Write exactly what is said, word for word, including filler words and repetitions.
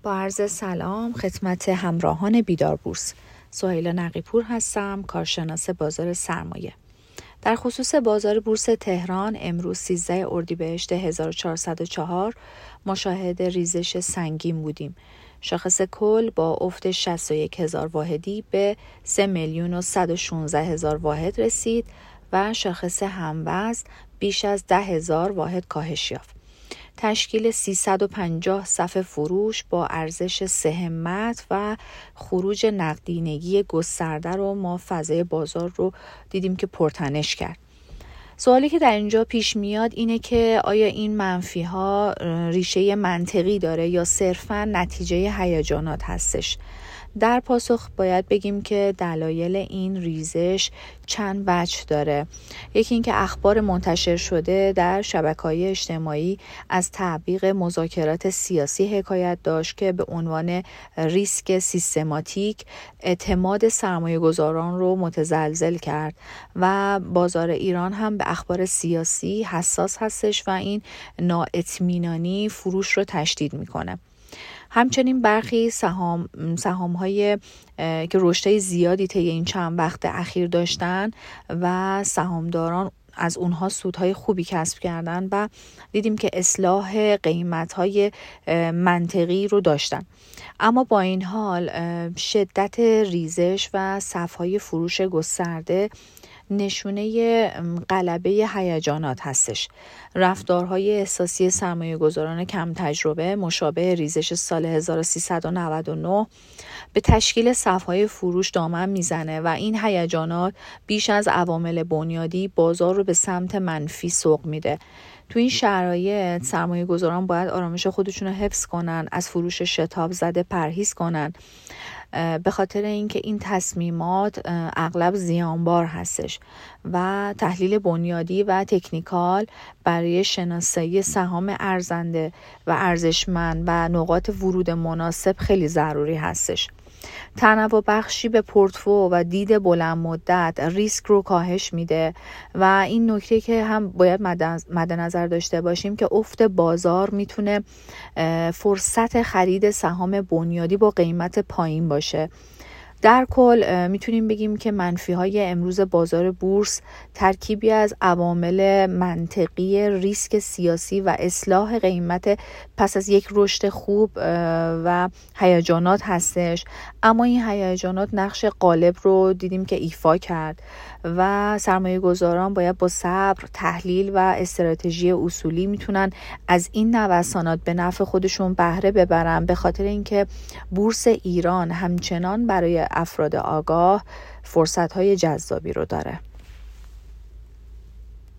با عرض سلام خدمت همراهان بیدار بورس. سهیلا نقی‌پور هستم، کارشناس بازار سرمایه. در خصوص بازار بورس تهران امروز سیزده اردیبهشت هزار و چهارصد و چهار مشاهد ریزش سنگین بودیم. شاخص کل با افت شصت و یک هزار واحدی به سه میلیون و صد و شانزده هزار واحد رسید و شاخص هموزن بیش از ده هزار واحد کاهش یافت. تشکیل سیصد و پنجاه صف فروش با ارزش سه همت و خروج نقدینگی گسترده رو ما فضای بازار رو دیدیم که پرتنش کرد. سوالی که در اینجا پیش میاد اینه که آیا این منفی ها ریشه منطقی داره یا صرفا نتیجه هیجانات هستش؟ در پاسخ باید بگیم که دلایل این ریزش چند وجه داره. یکی اینکه اخبار منتشر شده در شبکه‌های اجتماعی از تعویق مذاکرات سیاسی حکایت داشت که به عنوان ریسک سیستماتیک اعتماد سرمایه‌گذاران رو متزلزل کرد و بازار ایران هم به اخبار سیاسی حساس هستش و این نااطمینانی فروش رو تشدید میکنه. همچنین برخی سهام سهام‌های که رشد زیادی طی این چند وقت اخیر داشتن و سهامداران از اونها سودهای خوبی کسب کردن و دیدیم که اصلاح قیمت‌های منطقی رو داشتن. اما با این حال شدت ریزش و صف‌های فروش گسترده نشونه غلبه هیجانات هستش. رفتارهای احساسی سرمایه‌گذاران کم تجربه مشابه ریزش سال هزار و سیصد و نود و نه به تشکیل صف‌های فروش دامن میزنه و این هیجانات بیش از عوامل بنیادی بازار رو به سمت منفی سوق میده. تو این شرایط سرمایه‌گذاران باید آرامش خودشون رو حفظ کنن، از فروش شتاب زده پرهیز کنن، به خاطر اینکه این تصمیمات اغلب زیانبار هستش و تحلیل بنیادی و تکنیکال برای شناسایی سهام ارزنده و ارزشمند و نقاط ورود مناسب خیلی ضروری هستش. تنوع بخشی به پورتفولیو و دید بلند مدت ریسک رو کاهش میده و این نکته که هم باید مد نظر داشته باشیم که افت بازار میتونه فرصت خرید سهام بنیادی با قیمت پایین باشه. در کل میتونیم بگیم که منفی های امروز بازار بورس ترکیبی از عوامل منطقی، ریسک سیاسی و اصلاح قیمت پس از یک رشد خوب و هیجانات هستش. اما این هیجانات نقش غالب رو دیدیم که ایفا کرد و سرمایه گذاران باید با صبر، تحلیل و استراتژی اصولی میتونن از این نوسانات به نفع خودشون بهره ببرن، به خاطر اینکه بورس ایران همچنان برای افراد آگاه فرصت‌های جذابی رو داره.